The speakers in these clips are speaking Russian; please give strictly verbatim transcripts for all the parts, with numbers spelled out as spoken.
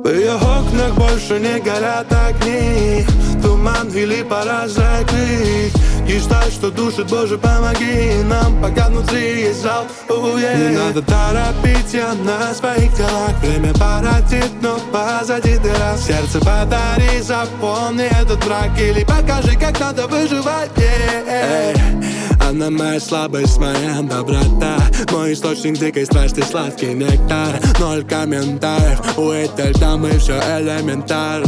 В ее окнах больше не горят огни, туман или пора закрыть. Гештальт, что душит, Боже, помоги нам, пока внутри есть зал. oh, yeah. Не надо торопить, я на своих делах. Время породит, но позади дыра. Сердце подари, запомни этот враг. Или покажи, как надо выживать. yeah. Эй, она моя слабость, моя доброта, мой источник дикой страсти, сладкий нектар. Ноль комментариев, у этой дамы все элементарно.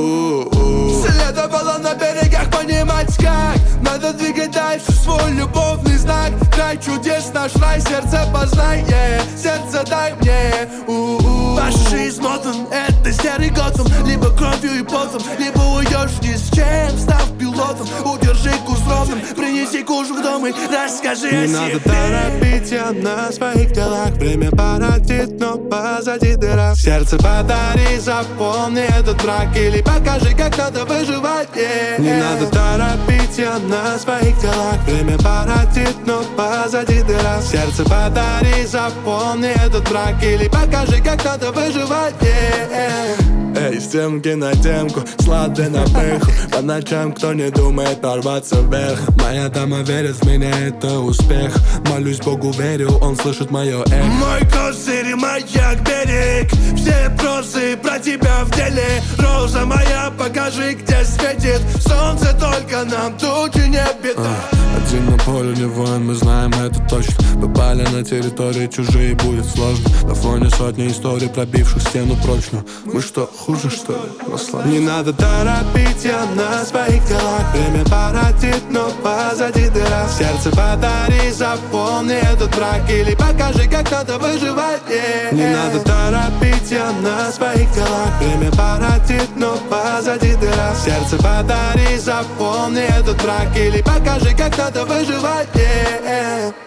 У-у-у. Следовало на берегах понимать, как надо двигать дальше свой любовный знак. Край чудес, наш рай, сердце познай, yeah. Сердце дай мне. У-у-у. Ваши измотан, это серый Готэм. Либо кровью и потом, либо уйдешь ни с чем, став пилотом. Удержи курс ровным, принеси кожух дома, расскажи Не о надо себе. торопить, я на своих делах. Время породит, но позади дыра. Сердце подари, запомни этот брак. Или покажи, как надо выживать. yeah. Не надо торопить, я на своих делах. Время породит, но позади дыра. Сердце подари, запомни этот брак. Или покажи, как надо выживать. yeah. Эй, стенки на темку, слады на пеху. По ночам кто не думает порваться вверх. Моя дама верит в меня, это успех. Молюсь Богу, верю, он слышит мое эхо. Мой козырь и маяк, берег. Все прозы про тебя в деле. Роза моя, покажи, где светит солнце, только нам тучи не беда. Один на поле не воин, мы знаем это точно. Попали на территории чужие, будет сложно. На фоне сотни историй, пробивших стену прочно. Мы что, хуже что ли? Расслабься. Не надо торопить, я на своих делах. Время породит, но позади дыра. Сердце подари, запомни этот брак. Или покажи, как надо выживать. yeah. Не надо торопить, я на своих делах. Время породит, но позади дыра. Сердце подари, запомни этот брак. Или покажи, как надо выживать. yeah.